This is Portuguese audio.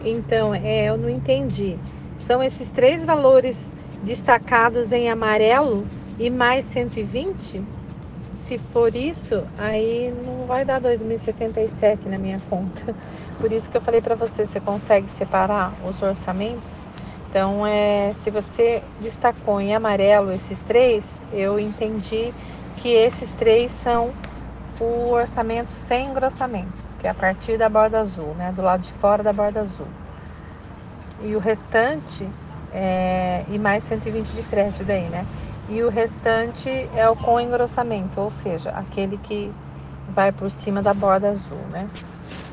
Então, eu não entendi. São esses três valores destacados em amarelo e mais 120? Se for isso, aí não vai dar 2.077 na minha conta. Por isso que eu falei para você, você consegue separar os orçamentos? Então, se você destacou em amarelo esses três, eu entendi que esses três são o orçamento sem engrossamento, que é a partir da borda azul, né? Do lado de fora da borda azul. E o restante, e mais 120 de frete daí, né? E o restante é o com engrossamento, ou seja, aquele que vai por cima da borda azul, né?